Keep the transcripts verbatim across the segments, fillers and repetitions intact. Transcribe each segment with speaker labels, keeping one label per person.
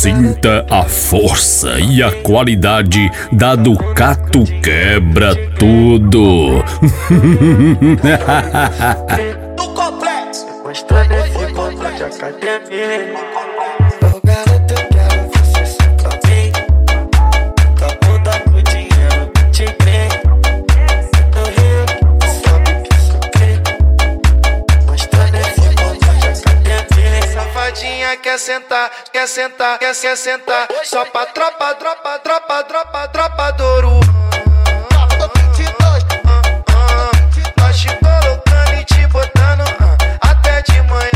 Speaker 1: Sinta a força e a qualidade da Ducato Quebra Tudo.
Speaker 2: Do complexo.
Speaker 3: Gostou desse ponto de academia? Ô garoto, eu quero você só pra mim. Tá bunda com dinheiro, te crê. No Rio, sabe que sou crê. Gostou desse ponto de academia?
Speaker 2: Safadinha quer sentar, quer sentar, quer, quer sentar. Só pra tropa, tropa, tropa, tropa, tropa Douro. Nós te colocando e te botando até de manhã.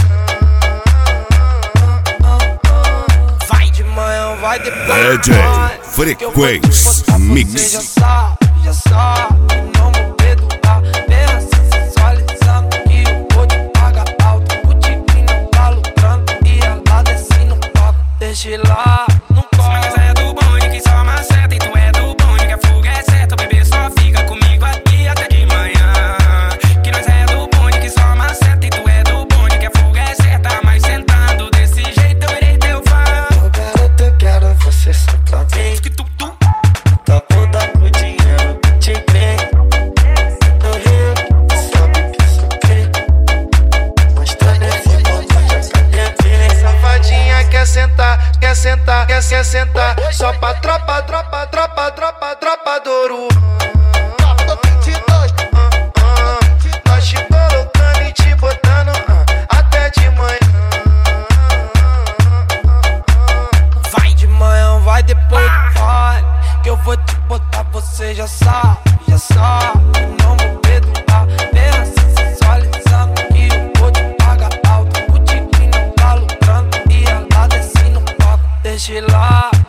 Speaker 2: Vai de manhã, vai depois.
Speaker 1: D J Frequência Mix.
Speaker 3: Já sabe, já sabe. Não vou perdoar. Pensa, sensualizando que eu vou te pagar alto. O tigre não tá lucrando e ela desce no palco. Deixa lá, não corre.
Speaker 4: Mas é do bonde que só maceta. E tu é do bonde que a fuga é certa. O bebê só fica comigo aqui até de manhã. Que nós é do bonde que só maceta. E tu é do bonde que a fuga é certa. Mas sentando desse jeito eu irei teu fã.
Speaker 3: Ô garoto, eu quero você só pra mim. Tá bunda com dinheiro, te crê. No Rio, sabe que sou crê. Mostra nesse ponto de academia.
Speaker 2: Safadinha quer sentar, quer sentar, quer, quer sentar. Só pra tropa, tropa, tropa, tropa, tropa Douro. Nós te colocando e te botando até de manhã.
Speaker 3: Vai de manhã, vai depois do baile. Que eu vou te botar, você já sabe, já sabe. Não vou perdoar. Pensa, sensualizando que eu vou te pagar alto. O tigre não tá lucrando e ela desce no palco. Deixa lá.